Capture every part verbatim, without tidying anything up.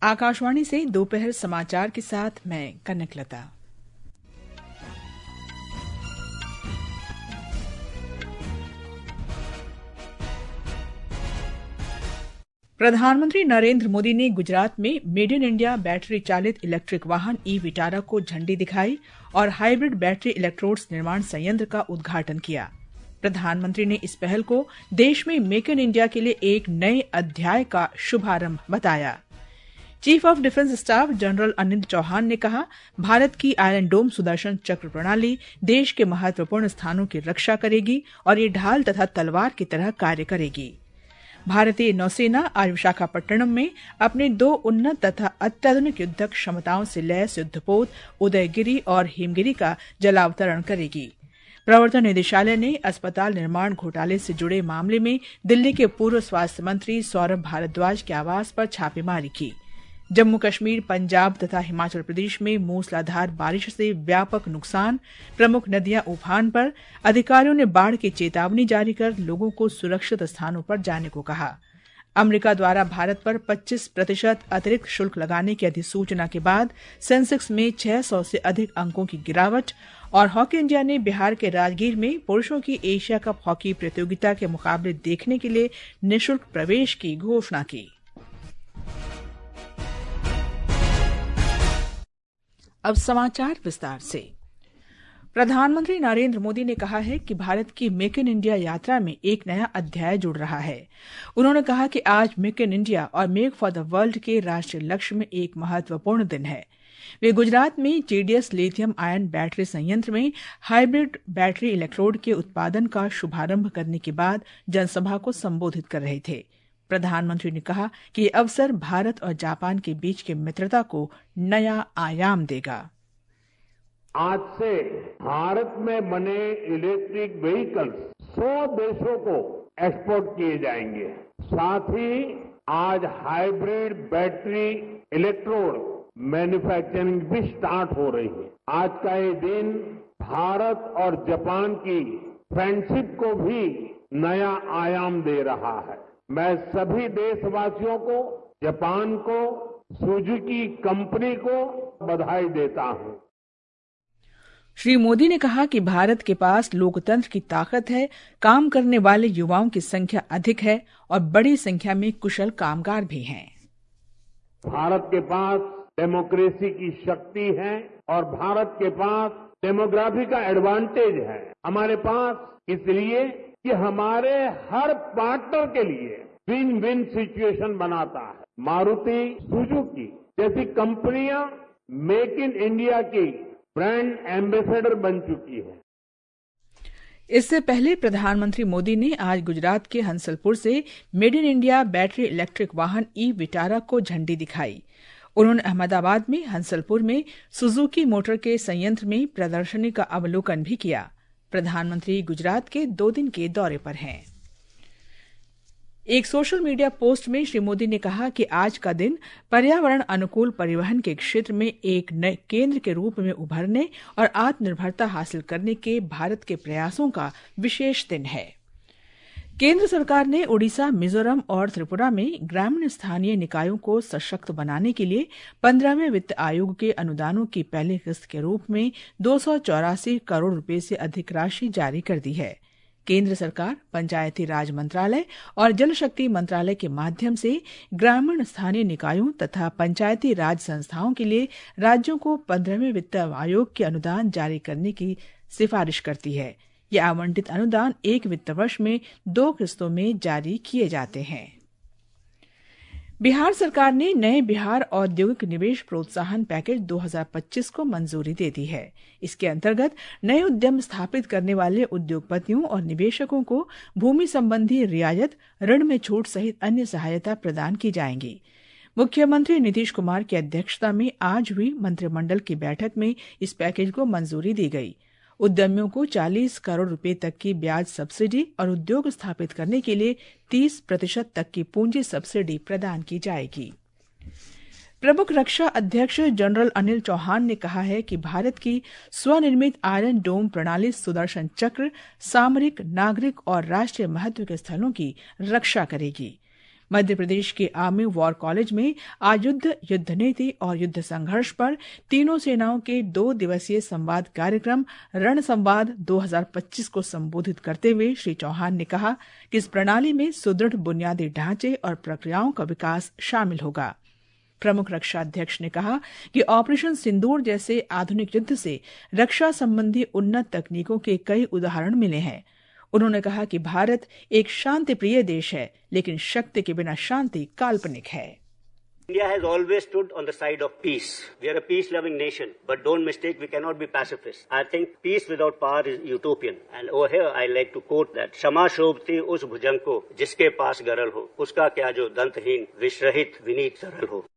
आकाशवाणी से दोपहर समाचार के साथ मैं कनकलता। प्रधानमंत्री नरेंद्र मोदी ने गुजरात में मेड इन इंडिया बैटरी चालित इलेक्ट्रिक वाहन ई विटारा को झंडी दिखाई और हाइब्रिड बैटरी इलेक्ट्रोड्स निर्माण संयंत्र का उद्घाटन किया। प्रधानमंत्री ने इस पहल को देश में मेक इन इंडिया के लिए एक नए अध्याय का शुभारंभ बताया। Chief of defence staff general Anil Chauhan ने कहा, भारत की आयरन डोम सुदर्शन चक्र प्रणाली देश के महत्वपूर्ण स्थानों की रक्षा करेगी और ये ढाल तथा तलवार की तरह कार्य करेगी। भारतीय नौसेना आज विशाखापट्टनम में अपने दो उन्नत तथा अत्याधुनिक युद्धक क्षमताओं से लैस युद्धपोत उदयगिरी और हिमगिरी का जलावतरण करेगी। प्रवर्तन निदेशालय ने अस्पताल निर्माण घोटाले से जुड़े मामले में दिल्ली के पूर्व स्वास्थ्य मंत्री सौरभ भारद्वाज के आवास पर छापेमारी की। जम्मू कश्मीर, पंजाब तथा हिमाचल प्रदेश में मूसलाधार बारिश से व्यापक नुकसान, प्रमुख नदियां उफान पर, अधिकारियों ने बाढ़ की चेतावनी जारी कर लोगों को सुरक्षित स्थानों पर जाने को कहा। अमेरिका द्वारा भारत पर पच्चीस प्रतिशत अतिरिक्त शुल्क लगाने की अधिसूचना के बाद सेंसेक्स में छह सौ से अधिक अंकों की गिरावट और हॉकी इंडिया ने बिहार के राजगीर में पुरुषों की एशिया कप हॉकी प्रतियोगिता के मुकाबले देखने के लिए निःशुल्क प्रवेश की घोषणा की। अब समाचार विस्तार से। प्रधानमंत्री नरेंद्र मोदी ने कहा है कि भारत की मेक इन इंडिया यात्रा में एक नया अध्याय जुड़ रहा है। उन्होंने कहा कि आज मेक इन इंडिया और मेक फॉर द वर्ल्ड के राष्ट्रीय लक्ष्य में एक महत्वपूर्ण दिन है। वे गुजरात में जेडीएस लिथियम आयन बैटरी संयंत्र में हाइब्रिड बैटरी इलेक्ट्रोड के उत्पादन का शुभारंभ करने के बाद जनसभा को संबोधित कर रहे थे। प्रधानमंत्री ने कहा कि ये अवसर भारत और जापान के बीच की मित्रता को नया आयाम देगा। आज से भारत में बने इलेक्ट्रिक व्हीकल्स सौ देशों को एक्सपोर्ट किए जाएंगे। साथ ही आज हाइब्रिड बैटरी इलेक्ट्रोड मैन्युफैक्चरिंग भी स्टार्ट हो रही है। आज का ये दिन भारत और जापान की फ्रेंडशिप को भी नया आयाम दे रहा है। मैं सभी देशवासियों को, जापान को, सुजुकी कंपनी को बधाई देता हूं। श्री मोदी ने कहा कि भारत के पास लोकतंत्र की ताकत है, काम करने वाले युवाओं की संख्या अधिक है और बड़ी संख्या में कुशल कामगार भी हैं। भारत के पास डेमोक्रेसी की शक्ति है और भारत के पास डेमोग्राफी का एडवांटेज है। हमारे पास इसलिए कि हमारे हर पार्टनर के लिए विन विन सिचुएशन बनाता है। मारुति सुजुकी जैसी कंपनियां मेक इन इंडिया की ब्रांड एम्बेसडर बन चुकी है। इससे पहले प्रधानमंत्री मोदी ने आज गुजरात के हंसलपुर से made in India battery electric वाहन ई विटारा को झंडी दिखाई। उन्होंने अहमदाबाद में हंसलपुर में सुजुकी मोटर के संयंत्र में प्रदर्शनी का अवलोकन भी किया। प्रधानमंत्री गुजरात के दो दिन के दौरे पर हैं। एक सोशल मीडिया पोस्ट में श्री मोदी ने कहा कि आज का दिन पर्यावरण अनुकूल परिवहन के क्षेत्र में एक नए केंद्र के रूप में उभरने और आत्मनिर्भरता हासिल करने के भारत के प्रयासों का विशेष दिन है। केंद्र सरकार ने ओडिशा, मिजोरम और त्रिपुरा में ग्रामीण स्थानीय निकायों को सशक्त बनाने के लिए पंद्रहवें वित्त आयोग के अनुदानों की पहली किस्त के रूप में दो सौ चौरासी करोड़ रुपए से अधिक राशि जारी कर दी है। केंद्र सरकार पंचायती राज मंत्रालय और जल शक्ति मंत्रालय के माध्यम से ग्रामीण स्थानीय निकायों तथा पंचायती राज संस्थाओं के लिए राज्यों को पंद्रहवें वित्त आयोग के अनुदान जारी करने की सिफारिश करती है। ये आवंटित अनुदान एक वित्त वर्ष में दो किस्तों में जारी किए जाते हैं। बिहार सरकार ने नए बिहार औद्योगिक निवेश प्रोत्साहन पैकेज दो हज़ार पच्चीस को मंजूरी दे दी है। इसके अंतर्गत नए उद्यम स्थापित करने वाले उद्योगपतियों और निवेशकों को भूमि संबंधी रियायत, ऋण में छूट सहित अन्य सहायता प्रदान की जाएंगी। मुख्यमंत्री नीतीश कुमार की अध्यक्षता में आज हुई मंत्रिमंडल की बैठक में इस पैकेज को मंजूरी दी गई। उद्यमियों को चालीस करोड़ रुपए तक की ब्याज सब्सिडी और उद्योग स्थापित करने के लिए तीस प्रतिशत तक की पूंजी सब्सिडी प्रदान की जाएगी। प्रमुख रक्षा अध्यक्ष जनरल अनिल चौहान ने कहा है कि भारत की स्वनिर्मित आयरन डोम प्रणाली सुदर्शन चक्र सामरिक, नागरिक और राष्ट्रीय महत्व के स्थलों की रक्षा करेगी। मध्य प्रदेश के आर्मी वॉर कॉलेज में आज युद्ध, युद्ध नीति और युद्ध संघर्ष पर तीनों सेनाओं के दो दिवसीय संवाद कार्यक्रम रण संवाद दो हज़ार पच्चीस को संबोधित करते हुए श्री चौहान ने कहा कि इस प्रणाली में सुदृढ़ बुनियादी ढांचे और प्रक्रियाओं का विकास शामिल होगा। प्रमुख रक्षा अध्यक्ष ने कहा कि ऑपरेशन सिंदूर जैसे आधुनिक युद्ध से रक्षा संबंधी उन्नत तकनीकों के कई उदाहरण मिले हैं। उन्होंने कहा कि भारत एक शांति प्रिय देश है, लेकिन शक्ति के बिना शांति काल्पनिक है। India has always stood on the side of peace. We are a peace-loving nation, but don't mistake, we cannot be pacifists. I think peace without power is utopian. And over here, I like to quote that, क्षमा शोभती उस भुजंग को जिसके पास गरल हो, उसका क्या जो दंतहीन, विषरहित, विनीत सरल हो।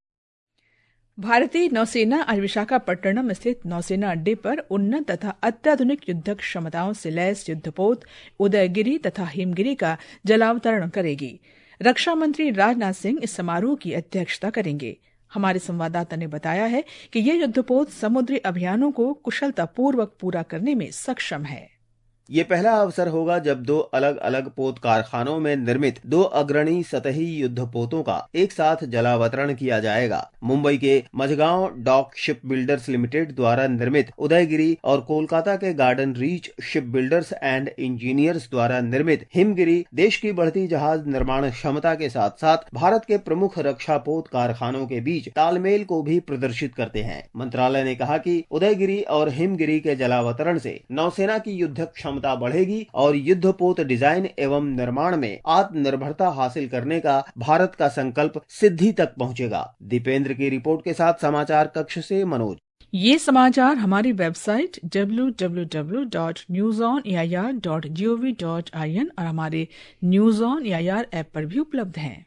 भारतीय नौसेना आज विशाखापट्टनम स्थित नौसेना अड्डे पर उन्नत तथा अत्याधुनिक युद्धक क्षमताओं से लैस युद्धपोत उदयगिरी तथा हिमगिरी का जलावतरण करेगी। रक्षा मंत्री राजनाथ सिंह इस समारोह की अध्यक्षता करेंगे। हमारे संवाददाता ने बताया है कि ये युद्धपोत समुद्री अभियानों को कुशलतापूर्वक पूरा करने में सक्षम है। ये पहला अवसर होगा जब दो अलग अलग पोत कारखानों में निर्मित दो अग्रणी सतही युद्ध पोतों का एक साथ जलावतरण किया जाएगा। मुंबई के Mazagon dock shipbuilders limited द्वारा निर्मित उदयगिरी और कोलकाता के Garden Reach shipbuilders and engineers द्वारा निर्मित हिमगिरी देश की बढ़ती जहाज निर्माण क्षमता के साथ साथ भारत के प्रमुख रक्षा पोत कारखानों के बीच तालमेल को भी प्रदर्शित करते हैं। मंत्रालय ने कहा कि उदयगिरी और हिमगिरी के जलावतरण से नौसेना की युद्ध क्षमता बढ़ेगी और युद्धपोत डिजाइन एवं निर्माण में आत्मनिर्भरता हासिल करने का भारत का संकल्प सिद्धि तक पहुंचेगा। दीपेंद्र की रिपोर्ट के साथ समाचार कक्ष से मनोज। ये समाचार हमारी website W W W dot news on A I R dot G O V dot I N और हमारे news on A I R app पर भी उपलब्ध हैं।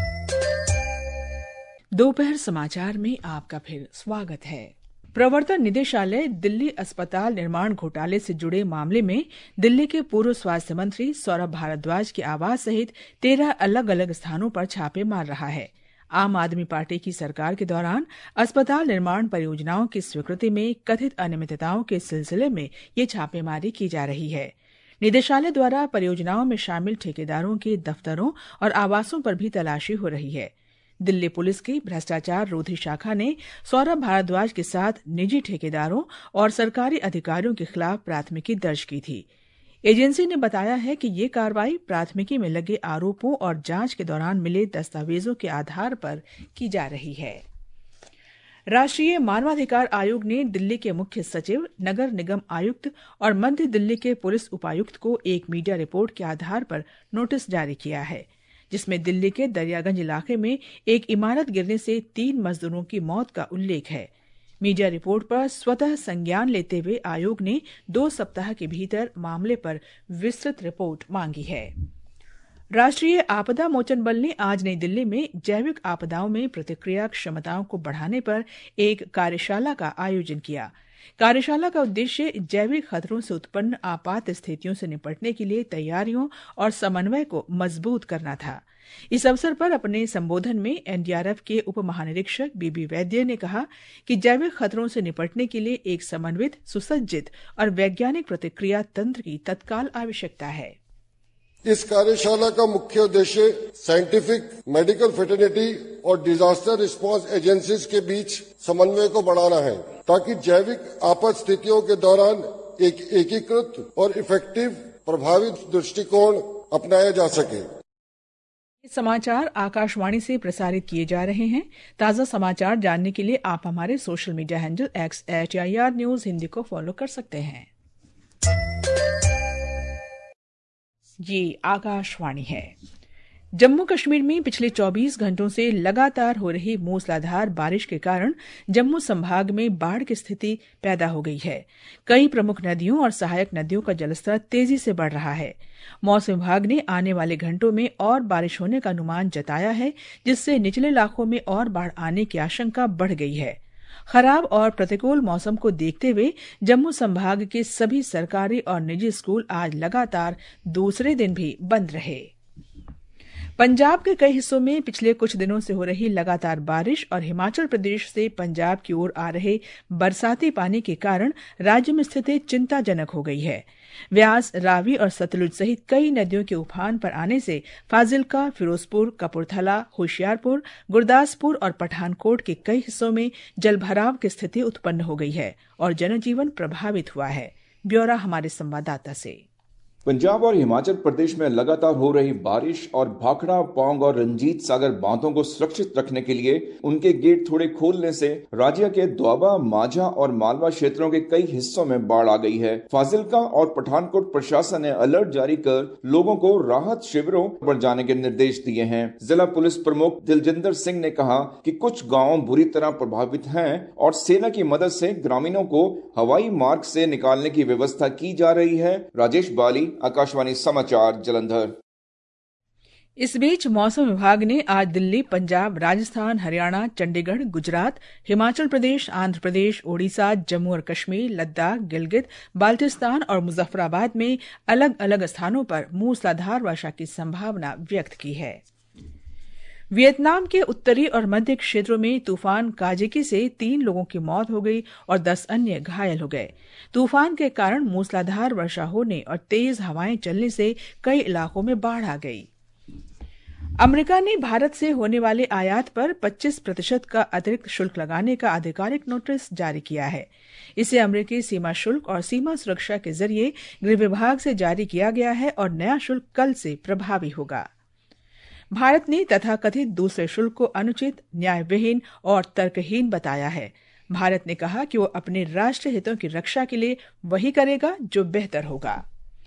दोपहर समाचार में आपका फिर स्वागत है। प्रवर्तन निदेशालय दिल्ली अस्पताल निर्माण घोटाले से जुड़े मामले में दिल्ली के पूर्व स्वास्थ्य मंत्री सौरभ भारद्वाज के आवास सहित तेरह अलग अलग स्थानों पर छापे मार रहा है। आम आदमी पार्टी की सरकार के दौरान अस्पताल निर्माण परियोजनाओं की स्वीकृति में कथित अनियमितताओं के सिलसिले में ये छापेमारी की जा रही है। निदेशालय द्वारा परियोजनाओं में शामिल ठेकेदारों के दफ्तरों और आवासों पर भी तलाशी हो रही है। दिल्ली पुलिस की भ्रष्टाचार रोधी शाखा ने सौरभ भारद्वाज के साथ निजी ठेकेदारों और सरकारी अधिकारियों के खिलाफ प्राथमिकी दर्ज की थी। एजेंसी ने बताया है कि ये कार्रवाई प्राथमिकी में लगे आरोपों और जांच के दौरान मिले दस्तावेजों के आधार पर की जा रही है। राष्ट्रीय मानवाधिकार आयोग ने दिल्ली के मुख्य सचिव, नगर निगम आयुक्त और मध्य दिल्ली के पुलिस उपायुक्त को एक मीडिया रिपोर्ट के आधार पर नोटिस जारी किया है, जिसमें दिल्ली के दरियागंज इलाके में एक इमारत गिरने से तीन मजदूरों की मौत का उल्लेख है। मीडिया रिपोर्ट पर स्वतः संज्ञान लेते हुए आयोग ने दो सप्ताह के भीतर मामले पर विस्तृत रिपोर्ट मांगी है। राष्ट्रीय आपदा मोचन बल ने आज नई दिल्ली में जैविक आपदाओं में प्रतिक्रिया क्षमताओं को बढ़ाने पर एक कार्यशाला का आयोजन किया। कार्यशाला का उद्देश्य जैविक खतरों से उत्पन्न आपात स्थितियों से निपटने के लिए तैयारियों और समन्वय को मजबूत करना था। इस अवसर पर अपने संबोधन में एन डी आर एफ के उप महानिरीक्षक बीबी वैद्य ने कहा कि जैविक खतरों से निपटने के लिए एक समन्वित, सुसज्जित और वैज्ञानिक प्रतिक्रिया तंत्र की तत्काल आवश्यकता है। इस कार्यशाला का मुख्य उद्देश्य साइंटिफिक, मेडिकल फ्रेटर्निटी और डिजास्टर रिस्पांस एजेंसीज के बीच समन्वय को बढ़ाना है, ताकि जैविक आपात स्थितियों के दौरान एक एकीकृत और इफेक्टिव प्रभावी दृष्टिकोण अपनाया जा सके। ये समाचार आकाशवाणी से प्रसारित किए जा रहे हैं। ताज़ा समाचार जानने के लिए आप हमारे social media handle X at I R news Hindi को फॉलो कर सकते हैं। ये आकाशवाणी है। जम्मू कश्मीर में पिछले चौबीस घंटों से लगातार हो रही मूसलाधार बारिश के कारण जम्मू संभाग में बाढ़ की स्थिति पैदा हो गई है। कई प्रमुख नदियों और सहायक नदियों का जलस्तर तेजी से बढ़ रहा है। मौसम विभाग ने आने वाले घंटों में और बारिश होने का अनुमान जताया है, जिससे निचले इलाकों में और बाढ़ आने की आशंका बढ़ गई है। खराब और प्रतिकूल मौसम को देखते हुए जम्मू संभाग के सभी सरकारी और निजी स्कूल आज लगातार दूसरे दिन भी बंद रहे। पंजाब के कई हिस्सों में पिछले कुछ दिनों से हो रही लगातार बारिश और हिमाचल प्रदेश से पंजाब की ओर आ रहे बरसाती पानी के कारण राज्य में स्थिति चिंताजनक हो गई है। व्यास, रावी और सतलुज सहित कई नदियों के उफान पर आने से फाजिल्का, फिरोजपुर, कपूरथला, होशियारपुर, गुरदासपुर और पठानकोट के कई हिस्सों में जलभराव की स्थिति उत्पन्न हो गई है और जनजीवन प्रभावित हुआ है। ब्यौरा हमारे संवाददाता से। पंजाब और हिमाचल प्रदेश में लगातार हो रही बारिश और भाखड़ा, पौंग और रंजीत सागर बांधों को सुरक्षित रखने के लिए उनके गेट थोड़े खोलने से राज्य के दोआबा, माझा और मालवा क्षेत्रों के कई हिस्सों में बाढ़ आ गई है। फाजिल्का और पठानकोट प्रशासन ने अलर्ट जारी कर लोगों को राहत शिविरों पर जाने के निर्देश दिए हैं। जिला पुलिस प्रमुख दिलजिंदर सिंह ने कहा कि कुछ गाँव बुरी तरह प्रभावित हैं और सेना की मदद से ग्रामीणों को हवाई मार्ग से निकालने की व्यवस्था की जा रही है। राजेश बाली, आकाशवाणी समाचार, जलंधर। इस बीच मौसम विभाग ने आज दिल्ली, पंजाब, राजस्थान, हरियाणा, चंडीगढ़, गुजरात, हिमाचल प्रदेश, आंध्र प्रदेश, ओडिशा, जम्मू और कश्मीर, लद्दाख, गिलगित, बाल्टिस्तान और मुजफ्फराबाद में अलग अलग स्थानों पर मूसलाधार वर्षा की संभावना व्यक्त की है। वियतनाम के उत्तरी और मध्य क्षेत्रों में तूफान काजिकी से तीन लोगों की मौत हो गई और दस अन्य घायल हो गए। तूफान के कारण मूसलाधार वर्षा होने और तेज हवाएं चलने से कई इलाकों में बाढ़ आ गई। अमेरिका ने भारत से होने वाले आयात पर पच्चीस प्रतिशत का अतिरिक्त शुल्क लगाने का आधिकारिक नोटिस जारी किया है। इसे अमेरिकी सीमा शुल्क और सीमा सुरक्षा के जरिए गृह विभाग से जारी किया गया है और नया शुल्क कल से प्रभावी होगा। भारत ने तथाकथित दूसरे शुल्क को अनुचित, न्यायविहीन और तर्कहीन बताया है। भारत ने कहा कि वो अपने राष्ट्रीय हितों की रक्षा के लिए वही करेगा जो बेहतर होगा।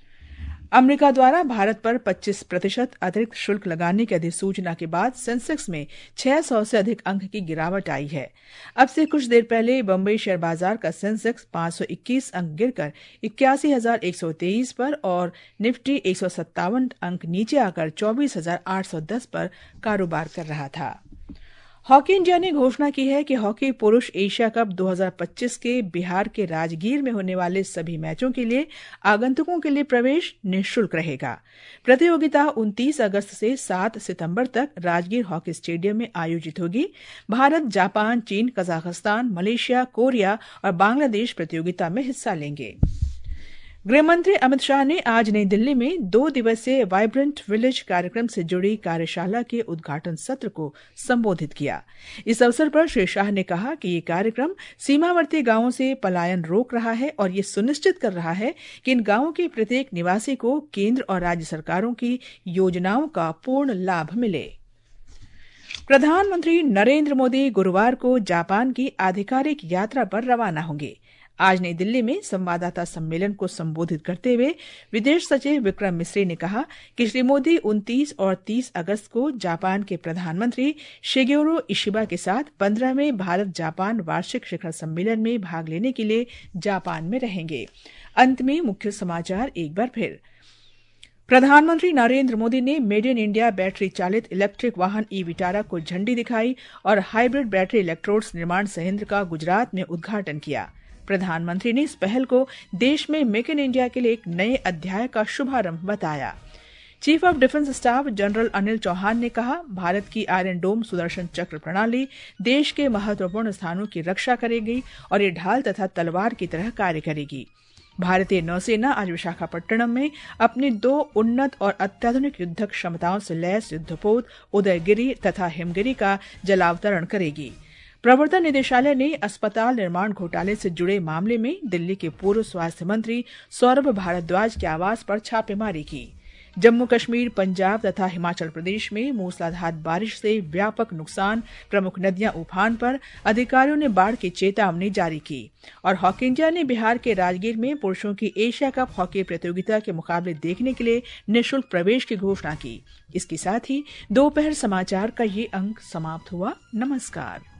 अमेरिका द्वारा भारत पर पच्चीस प्रतिशत अतिरिक्त शुल्क लगाने की अधिसूचना के बाद सेंसेक्स में छह सौ से अधिक अंक की गिरावट आई है। अब से कुछ देर पहले बंबई शेयर बाजार का सेंसेक्स पांच सौ इक्कीस अंक गिरकर इक्यासी हजार एक सौ तेईस पर और निफ्टी एक सौ सत्तावन अंक नीचे आकर चौबीस हजार आठ सौ दस पर कारोबार कर रहा था। हॉकी इंडिया ने घोषणा की है कि हॉकी पुरुष एशिया कप दो हज़ार पच्चीस के बिहार के राजगीर में होने वाले सभी मैचों के लिए आगंतुकों के लिए प्रवेश निःशुल्क रहेगा। प्रतियोगिता उनतीस अगस्त से सात सितंबर तक राजगीर हॉकी स्टेडियम में आयोजित होगी। भारत, जापान, चीन, कजाकिस्तान, मलेशिया, कोरिया और बांग्लादेश प्रतियोगिता में हिस्सा लेंगे। गृहमंत्री अमित शाह ने आज नई दिल्ली में दो दिवसीय वाइब्रेंट विलेज कार्यक्रम से जुड़ी कार्यशाला के उद्घाटन सत्र को संबोधित किया। इस अवसर पर श्री शाह ने कहा कि ये कार्यक्रम सीमावर्ती गांवों से पलायन रोक रहा है और ये सुनिश्चित कर रहा है कि इन गांवों के प्रत्येक निवासी को केंद्र और राज्य सरकारों की योजनाओं का पूर्ण लाभ मिले। प्रधानमंत्री नरेंद्र मोदी गुरुवार को जापान की आधिकारिक यात्रा पर रवाना होंगे। आज नई दिल्ली में संवाददाता सम्मेलन को संबोधित करते हुए विदेश सचिव विक्रम मिस्री ने कहा कि श्री मोदी उनतीस और तीस अगस्त को जापान के प्रधानमंत्री शिगेरो इशिबा के साथ पंद्रहवें भारत जापान वार्षिक शिखर सम्मेलन में भाग लेने के लिए जापान में रहेंगे। अंत में मुख्य समाचार एक बार फिर। प्रधानमंत्री नरेंद्र मोदी ने मेड इन इंडिया बैटरी चालित इलेक्ट्रिक वाहन ई विटारा को झंडी दिखाई और हाइब्रिड बैटरी इलेक्ट्रोड्स निर्माण संयंत्र का गुजरात में उद्घाटन किया। प्रधानमंत्री ने इस पहल को देश में मेक इन इंडिया के लिए एक नए अध्याय का शुभारंभ बताया। Chief of defence staff general Anil Chauhan ने कहा, भारत की आयरन डोम सुदर्शन चक्र प्रणाली देश के महत्वपूर्ण स्थानों की रक्षा करेगी और ये ढाल तथा तलवार की तरह कार्य करेगी। भारतीय नौसेना आज विशाखापट्टनम में अपनी दो उन्नत और अत्याधुनिक युद्धक क्षमताओं से लैस युद्धपोत उदयगिरी तथा हिमगिरी का जलावतरण करेगी। प्रवर्तन निदेशालय ने अस्पताल निर्माण घोटाले से जुड़े मामले में दिल्ली के पूर्व स्वास्थ्य मंत्री सौरभ भारद्वाज के आवास पर छापेमारी की। जम्मू कश्मीर, पंजाब तथा हिमाचल प्रदेश में मूसलाधार बारिश से व्यापक नुकसान, प्रमुख नदियां उफान पर, अधिकारियों ने बाढ़ की चेतावनी जारी की। और हॉकी इंडिया ने बिहार के राजगीर में पुरुषों की एशिया कप हॉकी प्रतियोगिता के मुकाबले देखने के लिए निःशुल्क प्रवेश की घोषणा की। इसके साथ ही दोपहर समाचार का ये अंक समाप्त हुआ। नमस्कार।